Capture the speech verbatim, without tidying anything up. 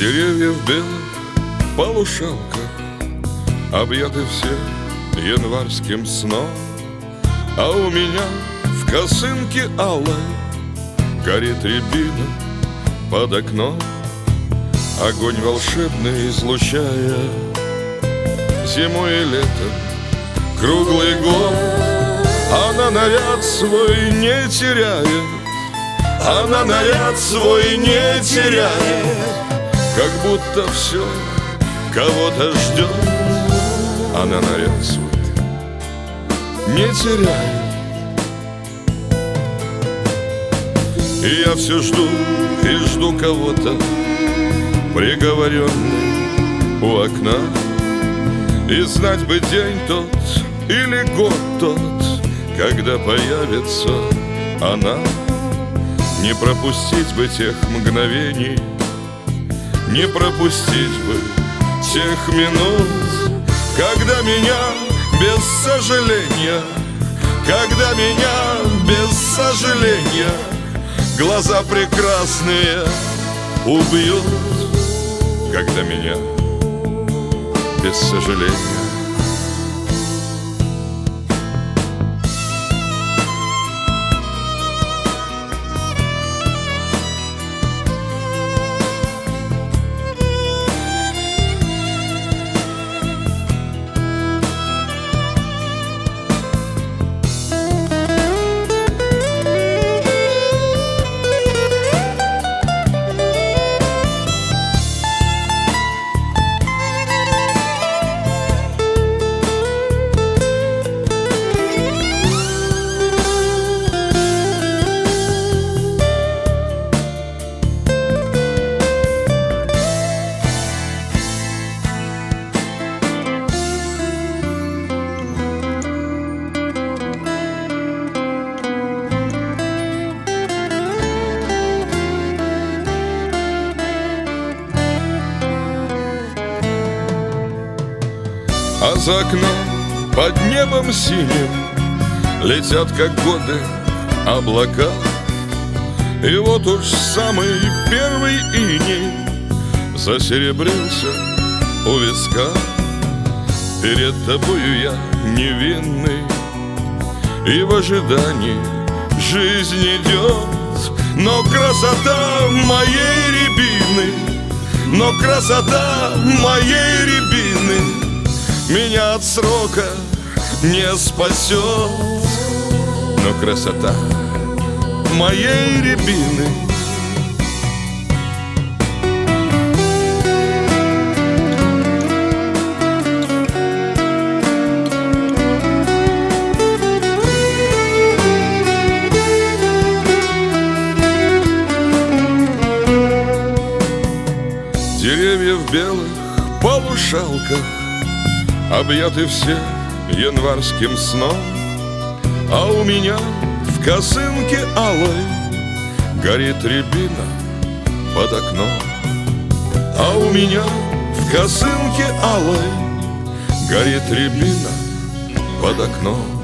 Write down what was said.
Деревья в белых полушалках объяты все январским сном, а у меня в косынке алой горит рябина под окном. Огонь волшебный излучая зимой и летом круглый год. Она наряд свой не теряет, она наряд свой не теряет, как будто все кого-то ждет. Она наряд свой не теряет. И я все жду и жду кого-то, приговоренный у окна. И знать бы день тот или год тот, когда появится она. Не пропустить бы тех мгновений, не пропустить бы тех минут, когда меня без сожаления, когда меня без сожаления глаза прекрасные убьют, когда меня без сожаления. А за окном под небом синим летят, как годы, облака. И вот уж самый первый иней засеребрился у виска. Перед тобою я невинный, и в ожидании жизнь идет. Но красота моей рябины, но красота моей рябины меня от срока не спасет. Но красота моей рябины деревья в белых полушалках объяты все январским сном, а у меня в косынке алой горит рябина под окном. А у меня в косынке алой горит рябина под окном.